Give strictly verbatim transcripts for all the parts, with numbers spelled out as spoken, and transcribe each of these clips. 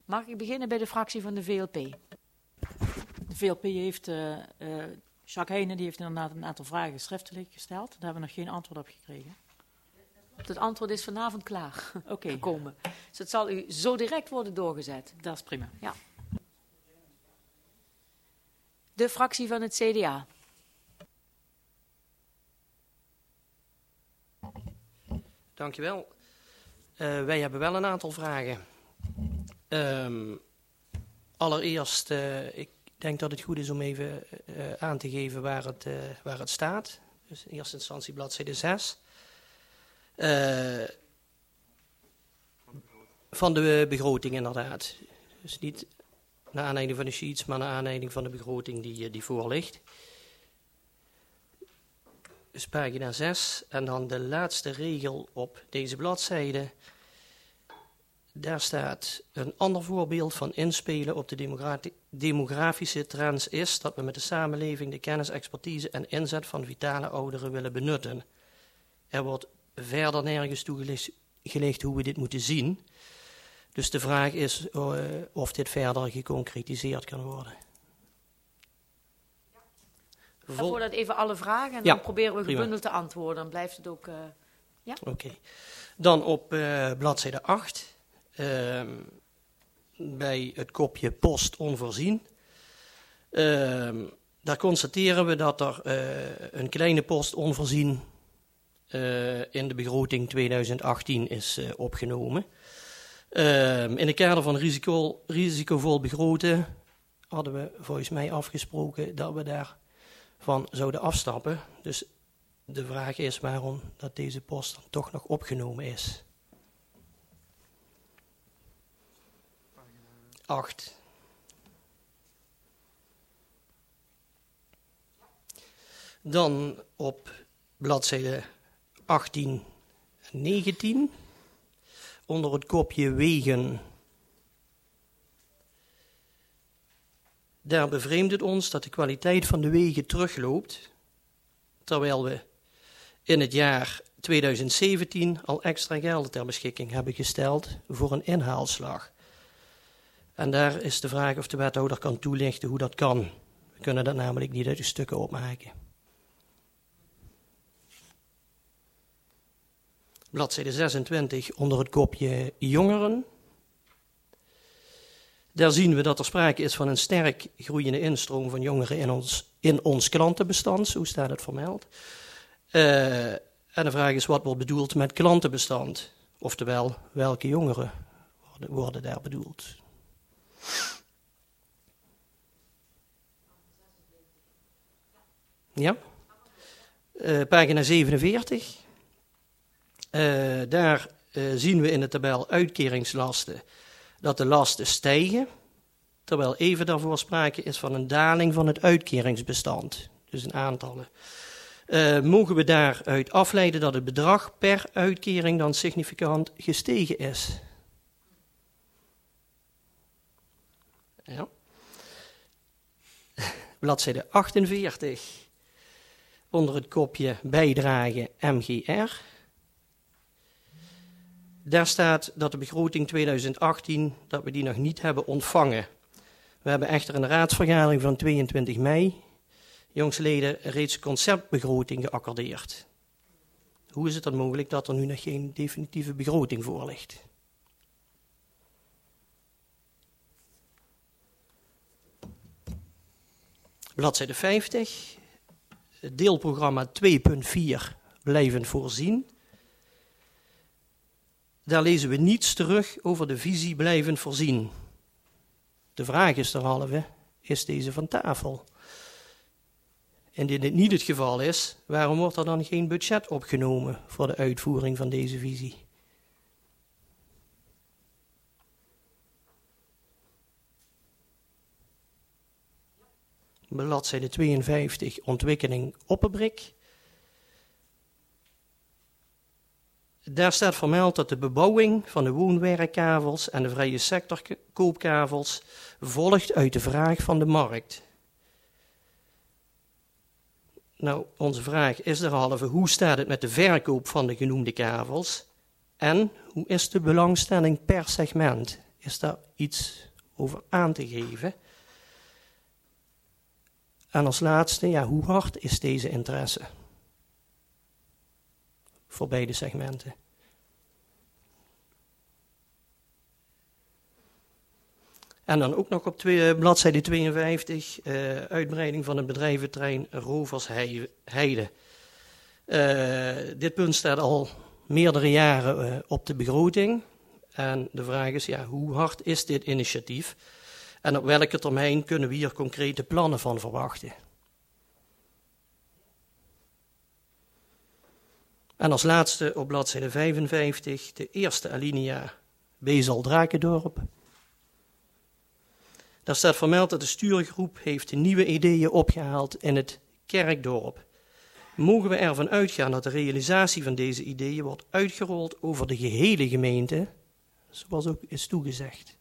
Mag ik beginnen bij de fractie van de V L P? De V L P heeft, uh, uh, Jacques Heijnen die heeft inderdaad een aantal vragen schriftelijk gesteld. Daar hebben we nog geen antwoord op gekregen. Het antwoord is vanavond klaar. Oké, okay. Gekomen. Dus het zal u zo direct worden doorgezet. Dat is prima. Ja. De fractie van het C D A. Dankjewel. Uh, wij hebben wel een aantal vragen. Um, allereerst, uh, ik denk dat het goed is om even uh, aan te geven waar het, uh, waar het staat. Dus in eerste instantie bladzijde zes. Uh, van de begroting inderdaad. Dus niet naar aanleiding van de sheets, maar naar aanleiding van de begroting die, die voor ligt. Dus pagina zes en dan de laatste regel op deze bladzijde. Daar staat een ander voorbeeld van inspelen op de demogra- demografische trends is dat we met de samenleving de kennis, expertise en inzet van vitale ouderen willen benutten. Er wordt verder nergens toegelicht hoe we dit moeten zien. Dus de vraag is uh, of dit verder geconcretiseerd kan worden. Vol... Daarvoor dat even alle vragen en ja, dan proberen we gebundeld prima. te antwoorden. Dan blijft het ook... Uh, ja? Oké. Okay. Dan op uh, bladzijde acht. Uh, bij het kopje post onvoorzien. Uh, daar constateren we dat er uh, een kleine post onvoorzien uh, in de begroting tweeduizend achttien is uh, opgenomen. Uh, in het kader van risico, risicovol begroten hadden we volgens mij afgesproken dat we daarvan zouden afstappen. Dus de vraag is waarom dat deze post dan toch nog opgenomen is. acht. Dan op bladzijde achttien en negentien. Onder het kopje wegen. Daar bevreemdt het ons dat de kwaliteit van de wegen terugloopt. Terwijl we in het jaar tweeduizend zeventien al extra geld ter beschikking hebben gesteld voor een inhaalslag. En daar is de vraag of de wethouder kan toelichten hoe dat kan. We kunnen dat namelijk niet uit de stukken opmaken. Bladzijde zesentwintig onder het kopje jongeren. Daar zien we dat er sprake is van een sterk groeiende instroom van jongeren in ons, in ons klantenbestand. Zo staat het vermeld. Uh, en de vraag is wat wordt bedoeld met klantenbestand. Oftewel, welke jongeren worden, worden daar bedoeld. Ja. Uh, pagina zevenenveertig. Uh, daar uh, zien we in de tabel uitkeringslasten dat de lasten stijgen, terwijl even daarvoor sprake is van een daling van het uitkeringsbestand. Dus een aantallen. Uh, mogen we daaruit afleiden dat het bedrag per uitkering dan significant gestegen is? Ja. Bladzijde achtenveertig. Onder het kopje bijdrage M G R. Daar staat dat de begroting tweeduizend achttien, dat we die nog niet hebben ontvangen. We hebben echter in de raadsvergadering van tweeëntwintig mei, jongsleden, reeds conceptbegroting geaccordeerd. Hoe is het dan mogelijk dat er nu nog geen definitieve begroting voor ligt? Bladzijde vijftig, deelprogramma twee punt vier, blijvend voorzien. Daar lezen we niets terug over de visie blijvend voorzien. De vraag is derhalve, is deze van tafel? En indien dit niet het geval is, waarom wordt er dan geen budget opgenomen voor de uitvoering van deze visie? Bladzijde tweeënvijftig, ontwikkeling Opperbrik. Daar staat vermeld dat de bebouwing van de woonwerkkavels en de vrije sectorkoopkavels volgt uit de vraag van de markt. Nou, onze vraag is derhalve, hoe staat het met de verkoop van de genoemde kavels? En hoe is de belangstelling per segment is daar iets over aan te geven? En als laatste, ja, hoe hard is deze interesse? Voor beide segmenten. En dan ook nog op twee, bladzijde tweeënvijftig, uh, uitbreiding van het bedrijventerrein Roversheide. Uh, dit punt staat al meerdere jaren uh, op de begroting. En de vraag is, ja, hoe hard is dit initiatief? En op welke termijn kunnen we hier concrete plannen van verwachten? En als laatste op bladzijde vijfenvijftig, de eerste alinea Bezel-Drakendorp. Daar staat vermeld dat de stuurgroep heeft nieuwe ideeën opgehaald in het Kerkdorp. Mogen we ervan uitgaan dat de realisatie van deze ideeën wordt uitgerold over de gehele gemeente, zoals ook is toegezegd?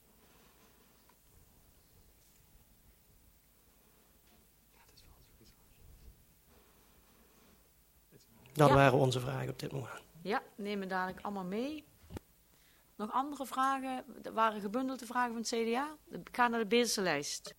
Dat ja. waren onze vragen op dit moment. Ja, nemen we dadelijk allemaal mee. Nog andere vragen? Er waren gebundelde vragen van het C D A. Ik ga naar de Bezelse lijst.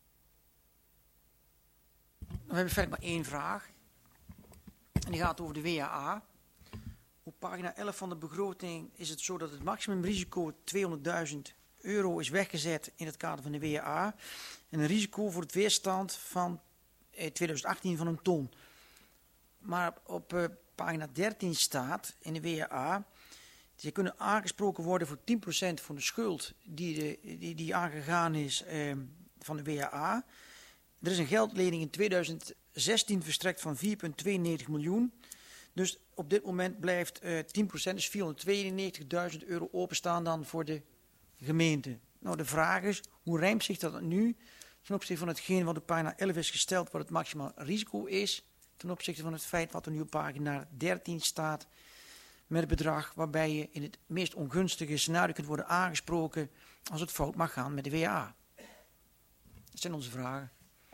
We hebben verder maar één vraag. En die gaat over de W A A. Op pagina elf van de begroting is het zo dat het maximumrisico tweehonderdduizend euro is weggezet in het kader van de W A A. En een risico voor het weerstand van eh, twintig achttien van een ton. Maar op uh, pagina dertien staat in de W A A... Ze kunnen aangesproken worden voor tien procent van de schuld die, de, die, die aangegaan is eh, van de W A A. Er is een geldlening in tweeduizend zestien verstrekt van vier komma tweeënnegentig miljoen. Dus op dit moment blijft uh, tien procent, dus vierhonderdtweeënnegentigduizend euro openstaan dan voor de gemeente. Nou, de vraag is, hoe rijmt zich dat nu ten opzichte van hetgeen wat op pagina elf is gesteld, wat het maximaal risico is, ten opzichte van het feit wat er nu op pagina dertien staat, met het bedrag waarbij je in het meest ongunstige scenario kunt worden aangesproken als het fout mag gaan met de W A A. Dat zijn onze vragen.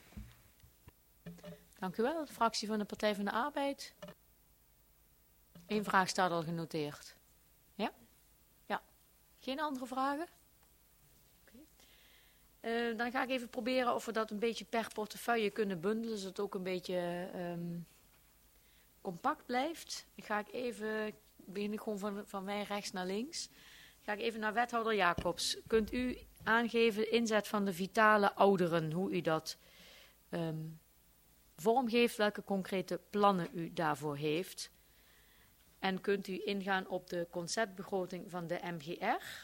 Dank u wel. De fractie van de Partij van de Arbeid. Eén vraag staat al genoteerd. Ja? Ja. Geen andere vragen? Okay. Uh, dan ga ik even proberen of we dat een beetje per portefeuille kunnen bundelen, zodat het ook een beetje um, compact blijft. Dan ga ik even, begin ik gewoon van, van mij rechts naar links. Ga ik even naar wethouder Jacobs. Kunt u aangeven inzet van de vitale ouderen, hoe u dat um, vormgeeft, welke concrete plannen u daarvoor heeft? En kunt u ingaan op de conceptbegroting van de M G R?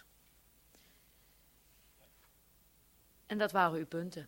En dat waren uw punten.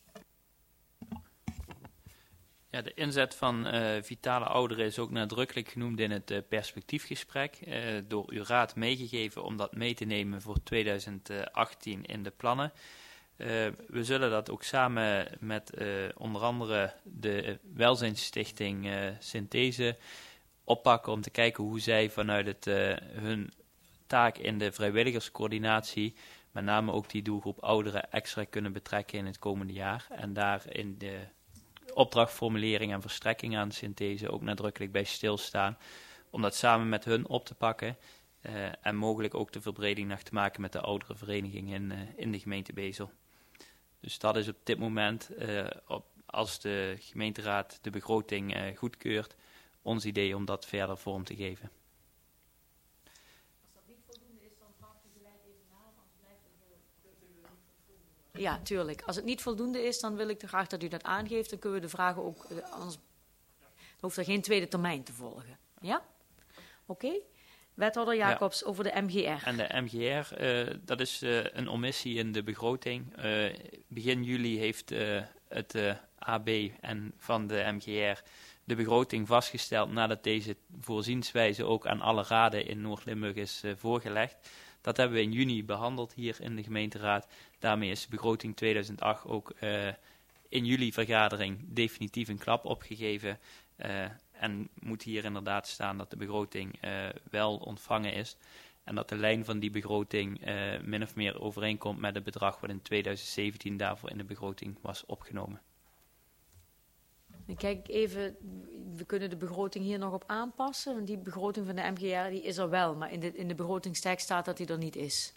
Ja, de inzet van uh, vitale ouderen is ook nadrukkelijk genoemd in het uh, perspectiefgesprek. Uh, door uw raad meegegeven om dat mee te nemen voor tweeduizend achttien in de plannen. Uh, we zullen dat ook samen met uh, onder andere de Welzijnsstichting uh, Synthese oppakken om te kijken hoe zij vanuit het, uh, hun taak in de vrijwilligerscoördinatie, met name ook die doelgroep ouderen, extra kunnen betrekken in het komende jaar. En daar in de opdrachtformulering en verstrekking aan Synthese ook nadrukkelijk bij stilstaan. Om dat samen met hun op te pakken uh, en mogelijk ook de verbreding nog te maken met de ouderenvereniging in, uh, in de gemeente Bezel. Dus dat is op dit moment, uh, op, als de gemeenteraad de begroting uh, goedkeurt, ons idee om dat verder vorm te geven. Als dat niet voldoende is, dan vraagt u gelijk even na, anders blijft het heel... Ja, tuurlijk. Als het niet voldoende is, dan wil ik graag dat u dat aangeeft. Dan kunnen we de vragen ook, anders dan hoeft er geen tweede termijn te volgen. Ja? Oké. Okay. Wethouder Jacobs, ja, over de M G R. En de M G R, uh, dat is uh, een omissie in de begroting. Uh, begin juli heeft uh, het uh, A B en van de M G R de begroting vastgesteld nadat deze voorzienswijze ook aan alle raden in Noord-Limburg is uh, voorgelegd. Dat hebben we in juni behandeld hier in de gemeenteraad. Daarmee is de begroting tweeduizend acht ook uh, in juli vergadering definitief een klap opgegeven. Uh, en moet hier inderdaad staan dat de begroting uh, wel ontvangen is. En dat de lijn van die begroting uh, min of meer overeenkomt met het bedrag wat in tweeduizend zeventien daarvoor in de begroting was opgenomen. Dan kijk ik even, we kunnen de begroting hier nog op aanpassen. Die begroting van de M G R die is er wel, maar in de, in de begrotingstekst staat dat die er niet is.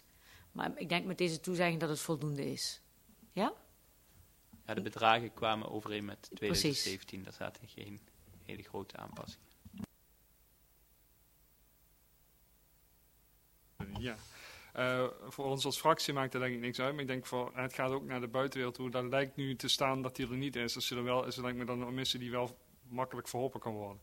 Maar ik denk met deze toezegging dat het voldoende is. Ja? Ja, de bedragen kwamen overeen met twintig zeventien. Precies. Daar zaten geen hele grote aanpassingen. Ja. Uh, voor ons als fractie maakt dat denk ik niks uit. Maar ik denk voor het gaat ook naar de buitenwereld toe. Dat lijkt nu te staan dat die er niet is. Als er wel is, dan lijkt me dan een missie die wel makkelijk verholpen kan worden.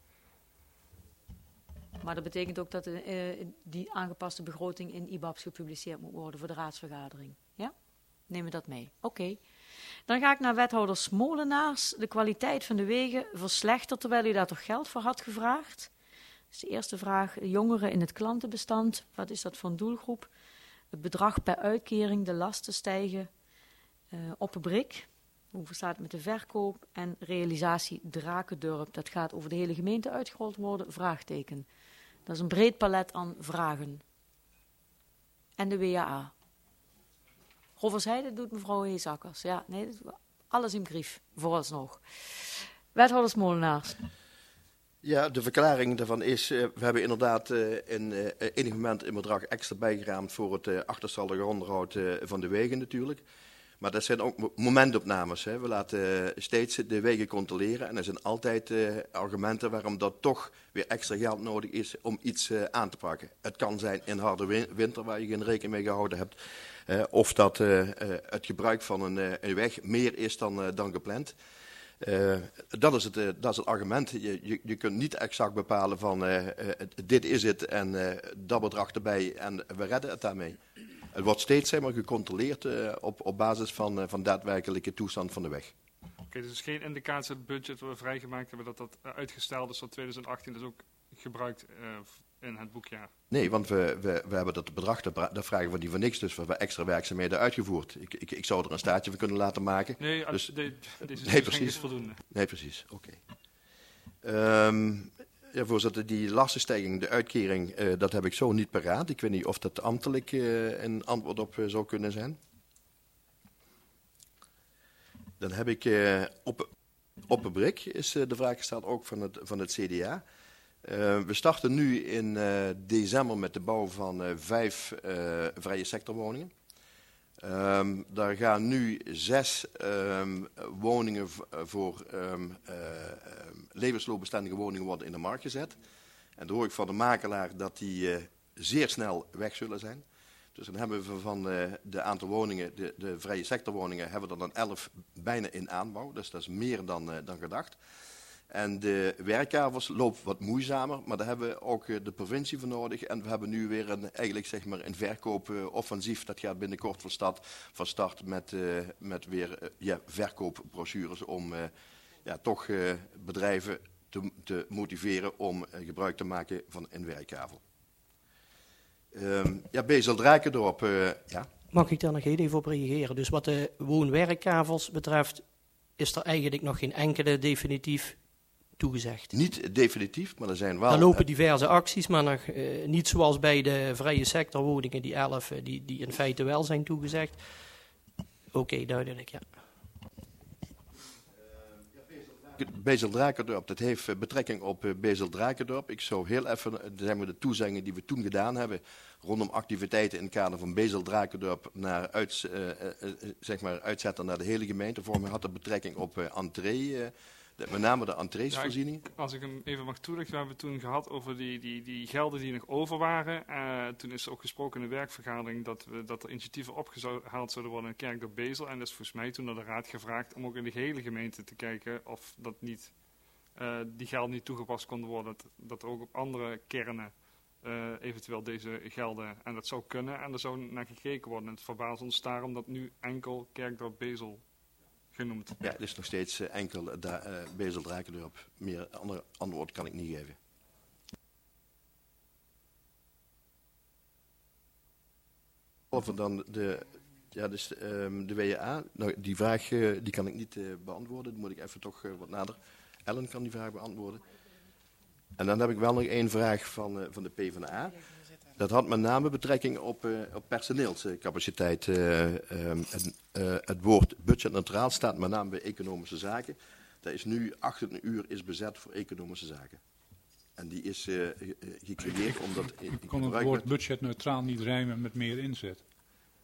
Maar dat betekent ook dat de, uh, die aangepaste begroting in I B A B's gepubliceerd moet worden voor de raadsvergadering. Ja? Nemen we dat mee. Oké. Okay. Dan ga ik naar wethouder Smolenaars. De kwaliteit van de wegen verslechtert terwijl u daar toch geld voor had gevraagd. Dus de eerste vraag, jongeren in het klantenbestand. Wat is dat voor een doelgroep? Het bedrag per uitkering, de lasten stijgen uh, op een brik. Hoe staat het met de verkoop en realisatie Drakendorp? Dat gaat over de hele gemeente uitgerold worden? Vraagteken. Dat is een breed palet aan vragen. En de W A A. Roverzijde doet mevrouw Heesakkers. Ja, nee, alles in brief, vooralsnog. Wethouders Molenaars. Ja, de verklaring daarvan is, uh, we hebben inderdaad uh, in uh, enig moment een bedrag extra bijgeraamd voor het uh, achterstallige onderhoud uh, van de wegen natuurlijk. Maar dat zijn ook momentopnames. Hè. We laten uh, steeds de wegen controleren en er zijn altijd uh, argumenten waarom dat toch weer extra geld nodig is om iets uh, aan te pakken. Het kan zijn in harde win- winter waar je geen rekening mee gehouden hebt. Uh, of dat uh, uh, het gebruik van een, uh, een weg meer is dan, uh, dan gepland. Uh, dat, is het, uh, dat is het argument. Je, je, je kunt niet exact bepalen van uh, uh, dit is het en uh, dat bedrag erbij en we redden het daarmee. Het wordt steeds zeg maar, gecontroleerd uh, op, op basis van, uh, van daadwerkelijke toestand van de weg. Oké, okay, dus geen indicatie dat het budget dat we vrijgemaakt hebben dat dat uh, uitgesteld is tot twintig achttien, dus ook gebruikt uh, in het boekjaar. Nee, want we, we, we hebben dat bedrag, dat, dat vragen we niet voor niks, dus we hebben extra werkzaamheden uitgevoerd. Ik, ik, ik zou er een staartje van kunnen laten maken. Nee, dus, de, deze nee, precies. is voldoende. Nee, precies. Oké. Okay. Um, ja, voorzitter, die lastenstijging, de uitkering, uh, dat heb ik zo niet paraat. Ik weet niet of dat ambtelijk uh, een antwoord op uh, zou kunnen zijn. Dan heb ik uh, op, op een brik is uh, de vraag gesteld, ook van het, van het C D A. Uh, we starten nu in uh, december met de bouw van uh, vijf uh, vrije sectorwoningen. Um, daar gaan nu zes um, woningen v- voor um, uh, um, levensloopbestendige woningen worden in de markt gezet. En dan hoor ik van de makelaar dat die uh, zeer snel weg zullen zijn. Dus dan hebben we van uh, de aantal woningen, de, de vrije sectorwoningen, hebben we er dan elf bijna in aanbouw. Dus dat is meer dan, uh, dan gedacht. En de werkkavers lopen wat moeizamer, maar daar hebben we ook uh, de provincie voor nodig. En we hebben nu weer een, eigenlijk zeg maar een verkoopoffensief. Dat gaat binnenkort van start, van start met, uh, met weer uh, ja, verkoopbrochures om uh, ja, toch uh, bedrijven te, te motiveren om uh, gebruik te maken van een werkkavel. Um, ja, Bezel Drakendorp, uh, ja. Mag ik daar nog heel even op reageren? Dus wat de woon-werkkavels betreft is er eigenlijk nog geen enkele definitief toegezegd. Niet definitief, maar er zijn wel... Er lopen diverse acties, maar nog uh, niet zoals bij de vrije sectorwoningen, die elf, uh, die, die in feite wel zijn toegezegd. Oké, okay, duidelijk, ja. Bezel Drakendorp, dat heeft betrekking op uh, Bezel Drakendorp. Ik zou heel even zeg maar, de toezeggingen die we toen gedaan hebben rondom activiteiten in het kader van Bezel Drakendorp naar uit, uh, uh, uh, zeg maar uitzetten naar de hele gemeente. Voor mij had dat betrekking op uh, entree, uh, de, met name de entreesvoorziening. Ja, als ik hem even mag toelichten, we hebben het toen gehad over die, die, die gelden die nog over waren. Uh, toen is er ook gesproken in de werkvergadering dat, we, dat er initiatieven opgehaald zouden worden in Kerkdorp Bezel. En dat is volgens mij toen naar de raad gevraagd om ook in de gehele gemeente te kijken of dat niet, uh, die gelden niet toegepast konden worden. Dat, dat er ook op andere kernen uh, eventueel deze gelden, en dat zou kunnen, en er zou naar gekeken worden. En het verbaast ons daarom dat nu enkel Kerkdorp Bezel genoemd. Ja, het is nog steeds uh, enkel uh, uh, Bezel Drakendorp. Meer andere antwoord kan ik niet geven. Over dan de, ja, dus, um, de W A. Nou, die vraag uh, die kan ik niet uh, beantwoorden. Dan moet ik even toch uh, wat nader. Ellen kan die vraag beantwoorden. En dan heb ik wel nog één vraag van, uh, van de PvdA. Dat had met name betrekking op, uh, op personeelscapaciteit. Uh, um, en, uh, het woord budgetneutraal staat met name bij economische zaken. Dat is nu achttien uur is bezet voor economische zaken. En die is uh, gecreëerd omdat... Ik kon het woord budgetneutraal niet rijmen met meer inzet.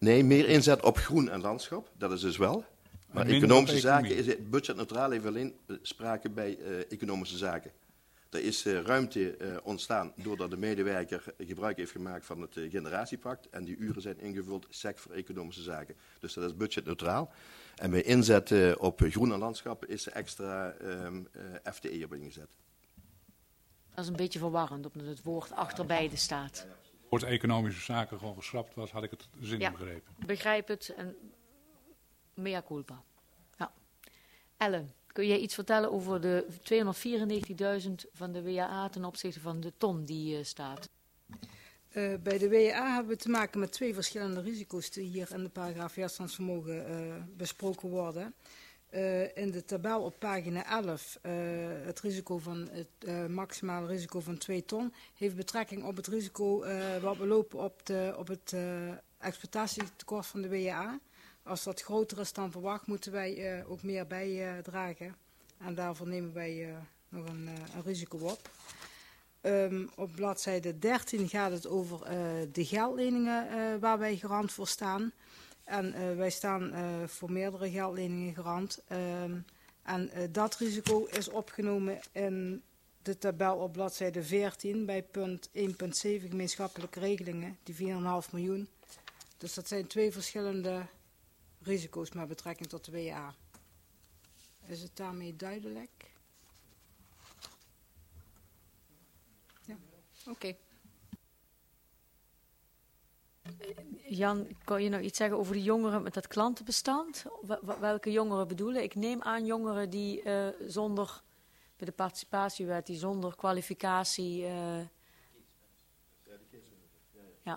Nee, meer inzet op groen en landschap, dat is dus wel. Maar economische zaken is het budgetneutraal, even alleen sprake bij uh, economische zaken. Er is uh, ruimte uh, ontstaan doordat de medewerker gebruik heeft gemaakt van het uh, generatiepact. En die uren zijn ingevuld sec voor economische zaken. Dus dat is budgetneutraal. En bij inzet uh, op groen en landschap is er extra um, uh, F T E op ingezet. Dat is een beetje verwarrend, omdat het woord achter beide staat. Het woord economische zaken gewoon geschrapt was, had ik het zin ja, begrepen. Begrijp het en mea culpa. Ja. Ellen, kun jij iets vertellen over de tweehonderdvierennegentigduizend van de W A A ten opzichte van de ton die uh, staat? Uh, bij de W A A hebben we te maken met twee verschillende risico's die hier in de paragraaf weerstandsvermogen uh, besproken worden. Uh, in de tabel op pagina elf, uh, het risico van het uh, maximale risico van twee ton, heeft betrekking op het risico uh, wat we lopen op, de, op het uh, exploitatietekort van de W A A. Als dat groter is dan verwacht, moeten wij uh, ook meer bijdragen. Uh, en daarvoor nemen wij uh, nog een, uh, een risico op. Um, op bladzijde dertien gaat het over uh, de geldleningen uh, waar wij garant voor staan. En uh, wij staan uh, voor meerdere geldleningen garant. Um, en uh, dat risico is opgenomen in de tabel op bladzijde veertien bij punt één punt zeven gemeenschappelijke regelingen, die vier komma vijf miljoen. Dus dat zijn twee verschillende risico's met betrekking tot de W A A. Is het daarmee duidelijk? Ja, oké. Okay. Jan, kan je nou iets zeggen over de jongeren met dat klantenbestand? Welke jongeren bedoelen? Ik neem aan jongeren die uh, zonder, bij de participatiewet, die zonder kwalificatie... Uh, ja.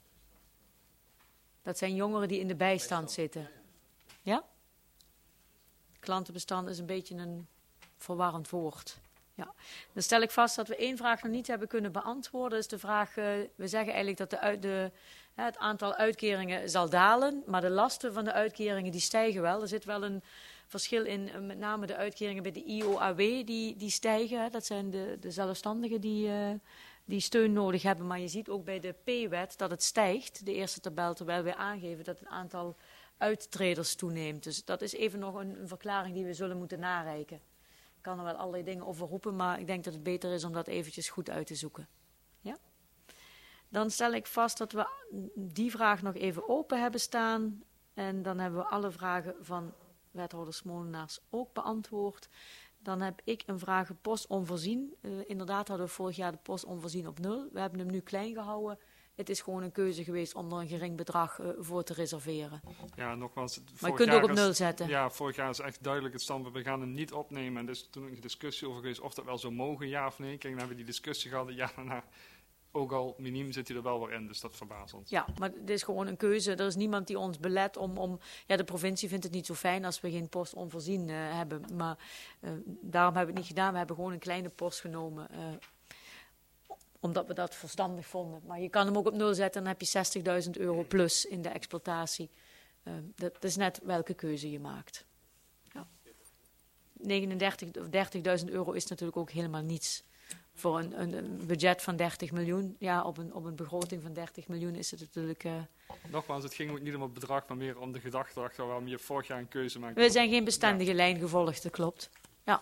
Dat zijn jongeren die in de bijstand zitten. Ja? Klantenbestand is een beetje een verwarrend woord. Ja. Dan stel ik vast dat we één vraag nog niet hebben kunnen beantwoorden. Dat is de vraag, uh, we zeggen eigenlijk dat de, de, uh, het aantal uitkeringen zal dalen. Maar de lasten van de uitkeringen die stijgen wel. Er zit wel een verschil in, uh, met name de uitkeringen bij de I O A W die, die stijgen. Hè. Dat zijn de, de zelfstandigen die, uh, die steun nodig hebben. Maar je ziet ook bij de P-wet dat het stijgt, de eerste tabel, terwijl wij aangeven dat het aantal uittreders toeneemt. Dus dat is even nog een, een verklaring die we zullen moeten nareiken. Ik kan er wel allerlei dingen over roepen, maar ik denk dat het beter is om dat eventjes goed uit te zoeken. Ja? Dan stel ik vast dat we die vraag nog even open hebben staan. En dan hebben we alle vragen van wethouders Molenaars ook beantwoord. Dan heb ik een vraag post onvoorzien. Uh, inderdaad hadden we vorig jaar de post onvoorzien op nul. We hebben hem nu klein gehouden. Het is gewoon een keuze geweest om er een gering bedrag uh, voor te reserveren. Ja, nogmaals. Maar je kunt ook op nul zetten. Ja, vorig jaar is echt duidelijk het standpunt. We gaan hem niet opnemen. En er is toen een discussie over geweest of dat wel zou mogen, ja of nee. Kijk, dan hebben we die discussie gehad. Ja, nou, ook al miniem zit hij er wel weer in, dus dat verbaast ons. Ja, maar het is gewoon een keuze. Er is niemand die ons belet om... om ja, de provincie vindt het niet zo fijn als we geen post onvoorzien uh, hebben. Maar uh, daarom hebben we het niet gedaan. We hebben gewoon een kleine post genomen... Uh, omdat we dat verstandig vonden. Maar je kan hem ook op nul zetten en dan heb je zestigduizend euro plus in de exploitatie. Uh, dat, dat is net welke keuze je maakt. Ja. negenendertig of dertigduizend euro is natuurlijk ook helemaal niets. Voor een, een, een budget van dertig miljoen. Ja, op een, op een begroting van dertig miljoen is het natuurlijk... Uh... Nogmaals, het ging ook niet om het bedrag, maar meer om de gedachte achter waarom je vorig jaar een keuze maakt. We zijn geen bestendige ja. lijn gevolgd, dat klopt. Ja.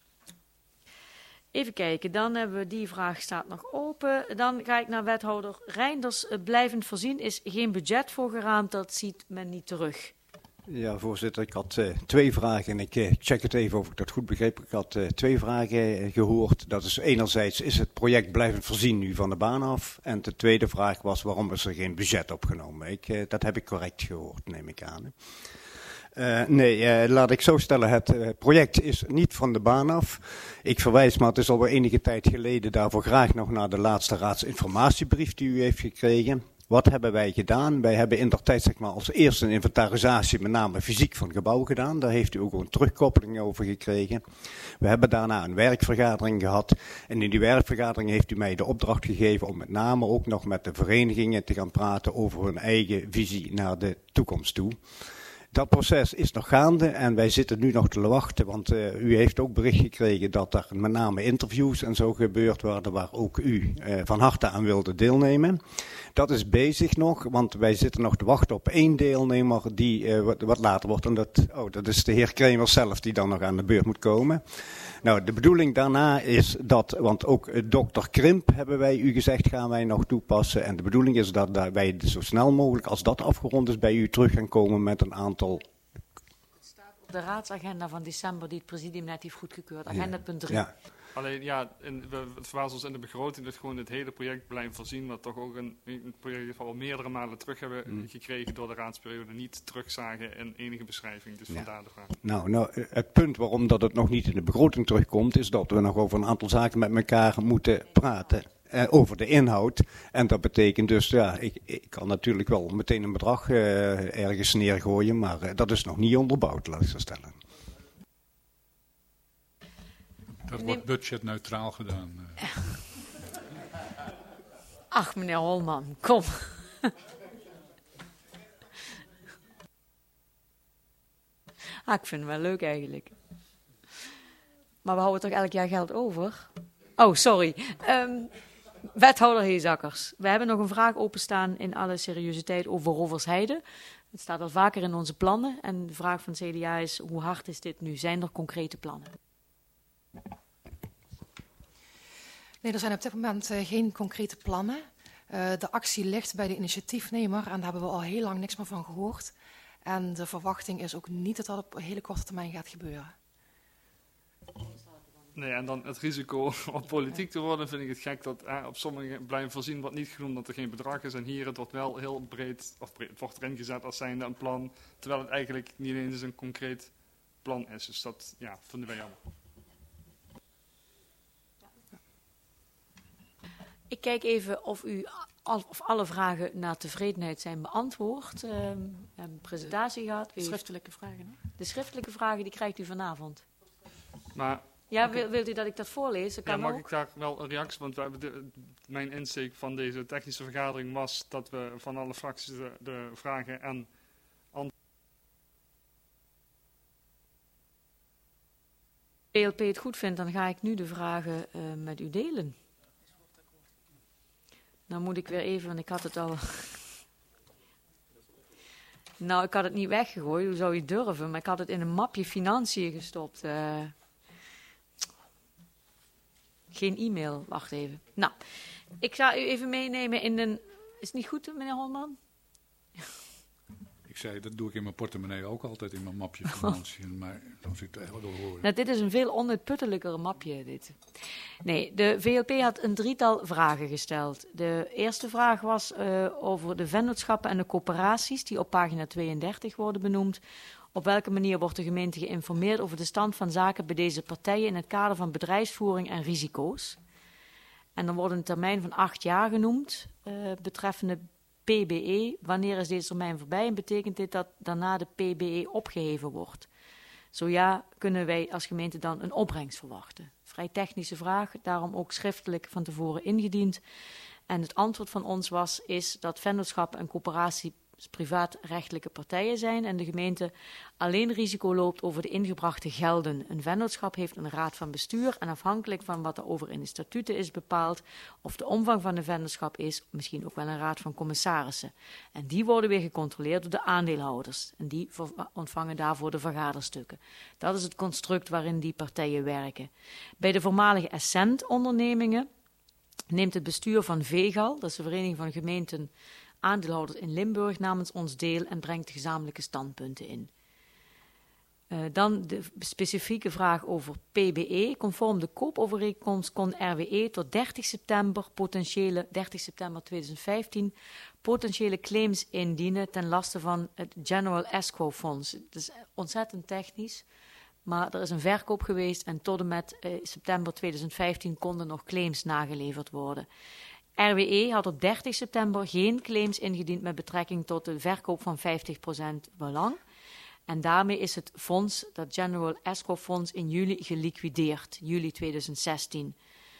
Even kijken, dan hebben we die vraag staat nog open. Dan ga ik naar wethouder Reinders. Blijvend voorzien is geen budget voor geraamd, dat ziet men niet terug. Ja, voorzitter, ik had uh, twee vragen en ik uh, check het even of ik dat goed begreep. Ik had uh, twee vragen uh, gehoord. Dat is enerzijds, is het project blijvend voorzien nu van de baan af? En de tweede vraag was, waarom is er geen budget opgenomen? Ik, uh, dat heb ik correct gehoord, neem ik aan. Hè. Uh, nee, uh, laat ik zo stellen, het uh, project is niet van de baan af. Ik verwijs, maar het is alweer enige tijd geleden, daarvoor graag nog naar de laatste raadsinformatiebrief die u heeft gekregen. Wat hebben wij gedaan? Wij hebben in der tijd zeg maar, als eerste een inventarisatie, met name fysiek van het gebouw gedaan. Daar heeft u ook een terugkoppeling over gekregen. We hebben daarna een werkvergadering gehad. En in die werkvergadering heeft u mij de opdracht gegeven om met name ook nog met de verenigingen te gaan praten over hun eigen visie naar de toekomst toe. Dat proces is nog gaande en wij zitten nu nog te wachten, want uh, u heeft ook bericht gekregen dat er met name interviews en zo gebeurd worden waar ook u uh, van harte aan wilde deelnemen. Dat is bezig nog, want wij zitten nog te wachten op één deelnemer die uh, wat, wat later wordt. En dat, oh, dat is de heer Kremers zelf die dan nog aan de beurt moet komen. Nou, de bedoeling daarna is dat, want ook uh, dokter Krimp hebben wij u gezegd gaan wij nog toepassen. En de bedoeling is dat, dat wij zo snel mogelijk, als dat afgerond is, bij u terug gaan komen met een aantal... Het staat op de raadsagenda van december die het presidium net heeft goedgekeurd. Agenda punt drie. Ja. Alleen ja, in, we, het verbaast ons in de begroting dat gewoon het hele project blijven voorzien, wat toch ook een, een project al meerdere malen terug hebben mm. gekregen door de raadsperiode, niet terugzagen in enige beschrijving. Dus ja. Vandaar de vraag. Nou, nou, het punt waarom dat het nog niet in de begroting terugkomt, is dat we nog over een aantal zaken met elkaar moeten praten. Uh, over de inhoud. En dat betekent dus, ja, ik, ik kan natuurlijk wel meteen een bedrag uh, ergens neergooien, maar uh, dat is nog niet onderbouwd, laat ik zo stellen. Dat wordt budgetneutraal gedaan. Ach, meneer Holman, kom. Ah, ik vind het wel leuk eigenlijk. Maar we houden toch elk jaar geld over? Oh, sorry. Um, wethouder Heesakkers. We hebben nog een vraag openstaan in alle seriositeit over Roversheide. Het staat al vaker in onze plannen. En de vraag van het C D A is, hoe hard is dit nu? Zijn er concrete plannen? Nee, er zijn op dit moment uh, geen concrete plannen. Uh, de actie ligt bij de initiatiefnemer en daar hebben we al heel lang niks meer van gehoord. En de verwachting is ook niet dat dat op hele korte termijn gaat gebeuren. Nee, en dan het risico om politiek te worden, vind ik het gek dat eh, op sommigen blijven voorzien wordt niet genoemd dat er geen bedrag is. En hier het wordt wel heel breed, of breed, het wordt erin gezet als zijnde een plan, terwijl het eigenlijk niet eens een concreet plan is. Dus dat ja, vinden wij jammer. Ik kijk even of, u al, of alle vragen naar tevredenheid zijn beantwoord. Uh, we hebben een presentatie gehad. De schriftelijke vragen. Hè? De schriftelijke vragen die krijgt u vanavond. Maar, ja, okay. wil, wilt u dat ik dat voorlees? Dat kan ja, mag ook. ik daar wel een reactie? Want we hebben de, mijn insteek van deze technische vergadering was dat we van alle fracties de, de vragen en antwoorden. Als de V L P het goed vindt, dan ga ik nu de vragen uh, met u delen. Nou moet ik weer even, want ik had het al... nou, ik had het niet weggegooid, hoe zou je durven? Maar ik had het in een mapje financiën gestopt. Uh... Geen e-mail, wacht even. Nou, ik ga u even meenemen in een... Is het niet goed, meneer Holman? Ik zei, dat doe ik in mijn portemonnee ook altijd in mijn mapje financiën, maar dan zit het echt wel door. Nou, dit is een veel onuitputtelijker mapje, dit. Nee, de V L P had een drietal vragen gesteld. De eerste vraag was uh, over de vennootschappen en de coöperaties, die op pagina tweeëndertig worden benoemd. Op welke manier wordt de gemeente geïnformeerd over de stand van zaken bij deze partijen in het kader van bedrijfsvoering en risico's? En dan wordt een termijn van acht jaar genoemd, uh, betreffende P B E. Wanneer is deze termijn voorbij en betekent dit dat daarna de P B E opgeheven wordt? Zo ja, kunnen wij als gemeente dan een opbrengst verwachten? Vrij technische vraag, daarom ook schriftelijk van tevoren ingediend. En het antwoord van ons was, is dat vennootschappen en coöperaties privaatrechtelijke partijen zijn en de gemeente alleen risico loopt over de ingebrachte gelden. Een vennootschap heeft een raad van bestuur en afhankelijk van wat er over in de statuten is bepaald of de omvang van de vennootschap is, misschien ook wel een raad van commissarissen. En die worden weer gecontroleerd door de aandeelhouders en die ontvangen daarvoor de vergaderstukken. Dat is het construct waarin die partijen werken. Bij de voormalige Essent-ondernemingen neemt het bestuur van VEGAL, dat is de Vereniging van Gemeenten Aandeelhouders in Limburg, namens ons deel en brengt gezamenlijke standpunten in. Uh, dan de specifieke vraag over P B E. Conform de koopovereenkomst kon R W E tot dertig september, potentiële, dertig september tweeduizend vijftien potentiële claims indienen ten laste van het General Escrow Fonds. Het is ontzettend technisch, maar er is een verkoop geweest en tot en met uh, september tweeduizend vijftien konden nog claims nageleverd worden. R W E had op dertig september geen claims ingediend met betrekking tot de verkoop van vijftig procent belang. En daarmee is het fonds, dat General Escrow Fonds, in juli geliquideerd, juli tweeduizend zestien.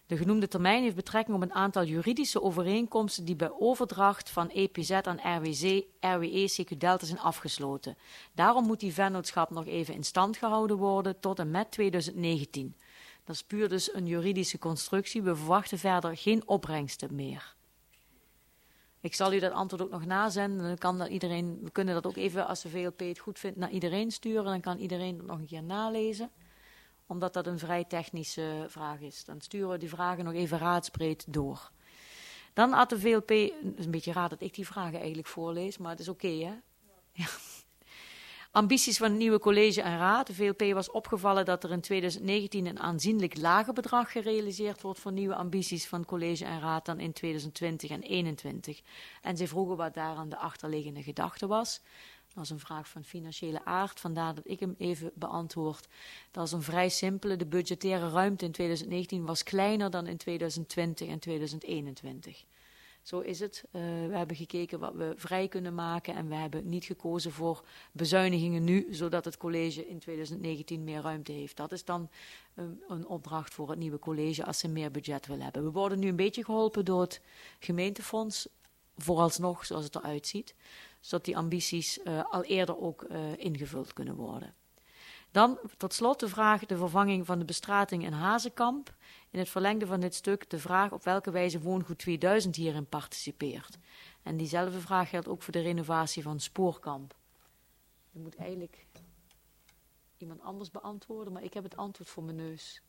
De genoemde termijn heeft betrekking op een aantal juridische overeenkomsten die bij overdracht van E P Z aan R W C, R W E C Q Delta zijn afgesloten. Daarom moet die vennootschap nog even in stand gehouden worden tot en met tweeduizend negentien. Dat is puur dus een juridische constructie. We verwachten verder geen opbrengsten meer. Ik zal u dat antwoord ook nog nazenden. Dan kan dat iedereen, we kunnen dat ook even, als de V L P het goed vindt, naar iedereen sturen. Dan kan iedereen het nog een keer nalezen. Omdat dat een vrij technische vraag is. Dan sturen we die vragen nog even raadsbreed door. Dan had de V L P, het is een beetje raar dat ik die vragen eigenlijk voorlees, maar het is oké, hè? Ja. Ambities van het nieuwe college en raad. De V L P was opgevallen dat er in tweeduizend negentien een aanzienlijk lager bedrag gerealiseerd wordt voor nieuwe ambities van college en raad dan in tweeduizend twintig en eenentwintig. En zij vroegen wat daaraan de achterliggende gedachte was. Dat is een vraag van financiële aard, vandaar dat ik hem even beantwoord. Dat is een vrij simpele. De budgettaire ruimte in tweeduizend negentien was kleiner dan in tweeduizend twintig en tweeduizend eenentwintig. Zo is het. Uh, we hebben gekeken wat we vrij kunnen maken en we hebben niet gekozen voor bezuinigingen nu, zodat het college in tweeduizend negentien meer ruimte heeft. Dat is dan um, een opdracht voor het nieuwe college als ze meer budget willen hebben. We worden nu een beetje geholpen door het gemeentefonds, vooralsnog zoals het eruit ziet, zodat die ambities uh, al eerder ook uh, ingevuld kunnen worden. Dan tot slot de vraag de vervanging van de bestrating in Hazekamp. In het verlengde van dit stuk de vraag op welke wijze Woongoed tweeduizend hierin participeert. En diezelfde vraag geldt ook voor de renovatie van Spoorkamp. Dat moet eigenlijk iemand anders beantwoorden, maar ik heb het antwoord voor mijn neus.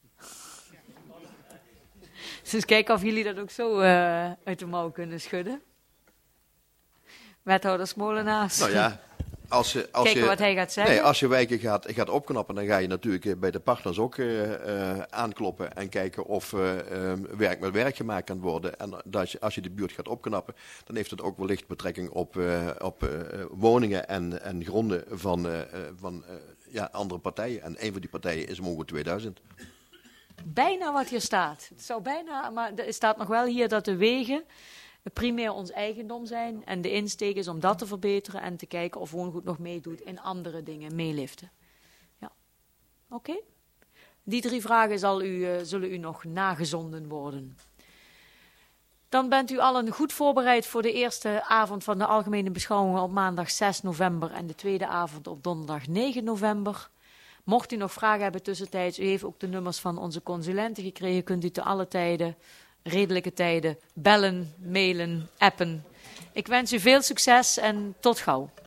Dus kijken of jullie dat ook zo uh, uit de mouw kunnen schudden. Wethouder Smolenaars. Nou ja, als je, als kijken je, wat hij gaat zeggen. Nee, als je wijken gaat, gaat opknappen, dan ga je natuurlijk bij de partners ook uh, uh, aankloppen en kijken of uh, uh, werk met werk gemaakt kan worden. En dat je, als je de buurt gaat opknappen, dan heeft het ook wellicht betrekking op, uh, op uh, woningen en, en gronden van, uh, van uh, ja, andere partijen. En een van die partijen is Woongoed tweeduizend. Bijna wat hier staat. Het zou bijna, maar er staat nog wel hier dat de wegen primair ons eigendom zijn. En de insteek is om dat te verbeteren en te kijken of Woongoed nog meedoet in andere dingen, meeliften. Ja, oké. Okay. Die drie vragen zal u, uh, zullen u nog nagezonden worden. Dan bent u allen goed voorbereid voor de eerste avond van de algemene beschouwingen op maandag zes november en de tweede avond op donderdag negen november. Mocht u nog vragen hebben tussentijds, u heeft ook de nummers van onze consulenten gekregen, kunt u te alle tijden, redelijke tijden, bellen, mailen, appen. Ik wens u veel succes en tot gauw.